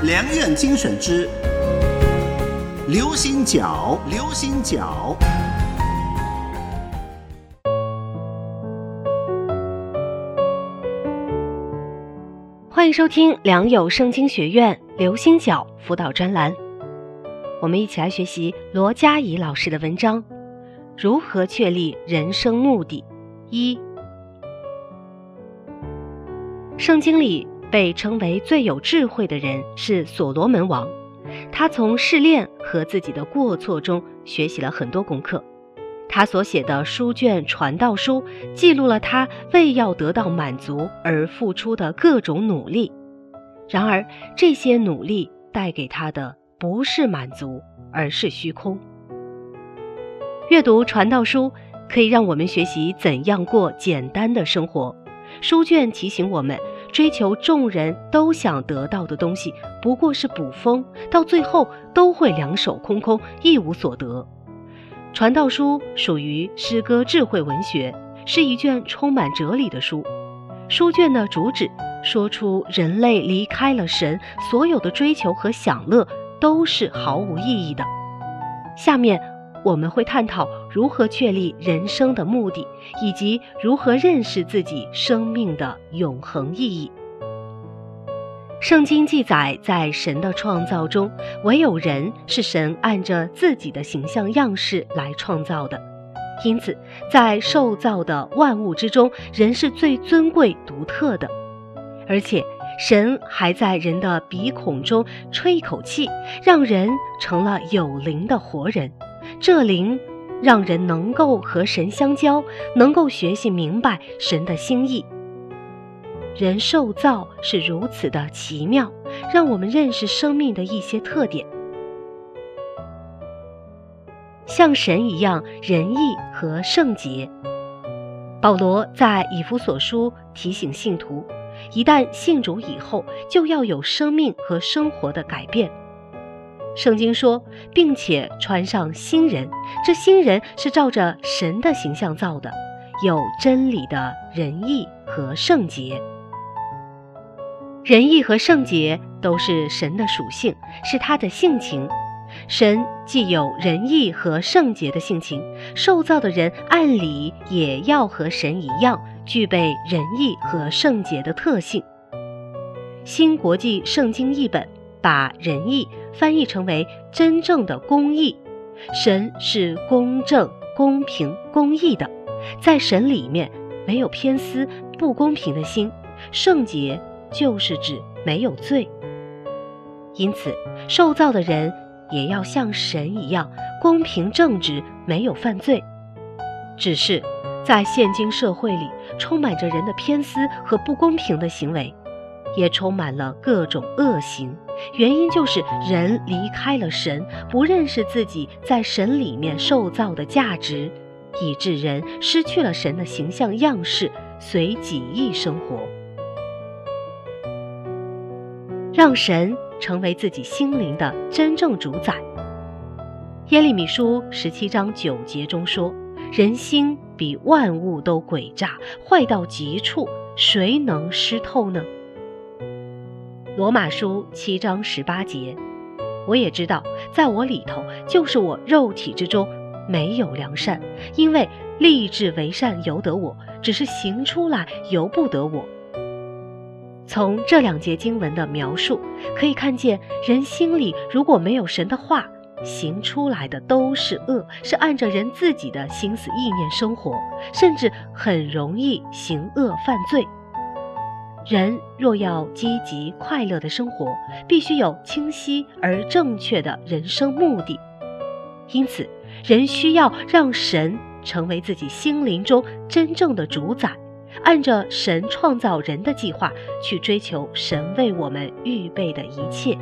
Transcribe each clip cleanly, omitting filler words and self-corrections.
良苑精选之流行角，流行角。 欢迎收听良友圣经学院流行角辅导专栏，我们一起来学习罗佳怡老师的文章，如何确立人生目的。一，圣经里被称为最有智慧的人是所罗门王，他从试炼和自己的过错中学习了很多功课。他所写的书卷《传道书》记录了他为要得到满足而付出的各种努力。然而，这些努力带给他的不是满足，而是虚空。阅读《传道书》可以让我们学习怎样过简单的生活。书卷提醒我们，追求众人都想得到的东西不过是捕风，到最后都会两手空空，一无所得。传道书属于诗歌智慧文学，是一卷充满哲理的书。书卷的主旨说出人类离开了神，所有的追求和享乐都是毫无意义的。下面我们会探讨如何确立人生的目的，以及如何认识自己生命的永恒意义。圣经记载，在神的创造中，唯有人是神按着自己的形象样式来创造的。因此，在受造的万物之中，人是最尊贵独特的。而且，神还在人的鼻孔中吹一口气，让人成了有灵的活人。这灵让人能够和神相交，能够学习明白神的心意。人受造是如此的奇妙，让我们认识生命的一些特点。像神一样仁义和圣洁。保罗在以弗所书提醒信徒，一旦信主以后，就要有生命和生活的改变。圣经说，并且穿上新人，这新人是照着神的形象造的，有真理的仁义和圣洁。仁义和圣洁都是神的属性，是他的性情。神既有仁义和圣洁的性情，受造的人按理也要和神一样，具备仁义和圣洁的特性。新国际圣经译本把仁义翻译成为真正的公义。神是公正、公平、公义的，在神里面没有偏私、不公平的心。圣洁就是指没有罪。因此，受造的人也要像神一样公平正直，没有犯罪。只是在现今社会里，充满着人的偏私和不公平的行为，也充满了各种恶行。原因就是人离开了神，不认识自己在神里面受造的价值，以致人失去了神的形象样式，随己意生活。让神成为自己心灵的真正主宰。耶利米书17章9节中说，人心比万物都诡诈，坏到极处，谁能识透呢？罗马书7章18节，我也知道，在我里头，就是我肉体之中没有良善，因为立志为善由得我，只是行出来由不得我。从这两节经文的描述可以看见，人心里如果没有神的话，行出来的都是恶，是按着人自己的心思意念生活，甚至很容易行恶犯罪。人若要积极快乐的生活，必须有清晰而正确的人生目的。因此，人需要让神成为自己心灵中真正的主宰，按着神创造人的计划去追求神为我们预备的一切。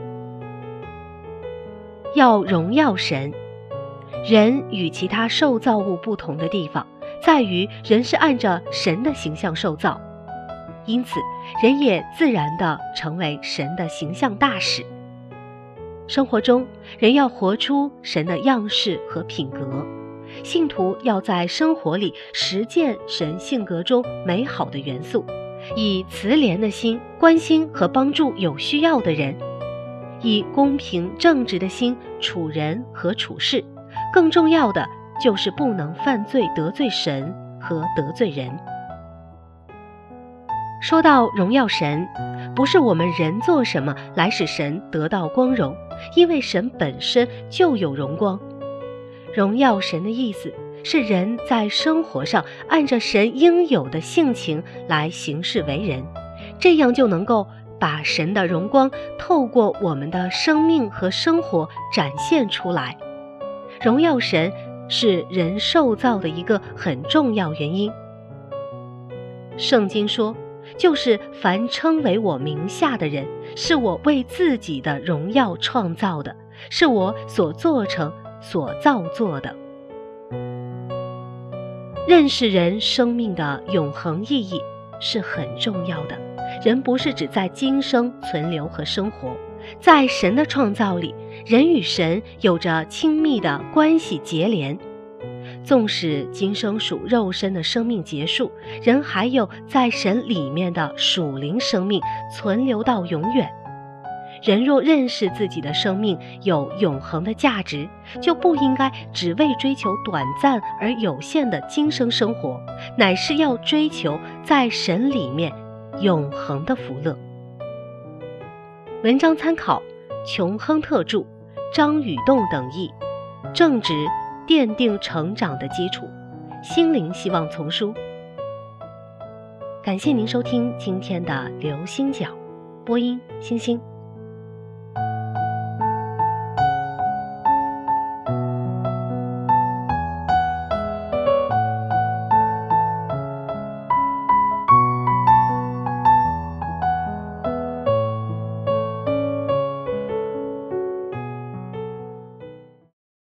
要荣耀神。人与其他受造物不同的地方，在于人是按着神的形象受造，因此人也自然地成为神的形象大使。生活中，人要活出神的样式和品格。信徒要在生活里实践神性格中美好的元素，以慈怜的心关心和帮助有需要的人， 以公平正直的心处人和处事，更重要的就是不能犯罪得罪神和得罪人。说到荣耀神，不是我们人做什么来使神得到光荣，因为神本身就有荣光。荣耀神的意思是人在生活上按着神应有的性情来行事为人，这样就能够把神的荣光透过我们的生命和生活展现出来。荣耀神是人受造的一个很重要原因。圣经说，就是凡称为我名下的人，是我为自己的荣耀创造的，是我所做成所造作的。认识人生命的永恒意义是很重要的。人不是只在今生存留和生活，在神的创造里，人与神有着亲密的关系结连。纵使今生属肉身的生命结束，人还有在神里面的属灵生命存留到永远。人若认识自己的生命有永恒的价值，就不应该只为追求短暂而有限的今生生活，乃是要追求在神里面永恒的福乐。文章参考琼亨特著、张宇栋等译，正直奠定成长的基础，心灵希望丛书。感谢您收听今天的流星角，播音星星。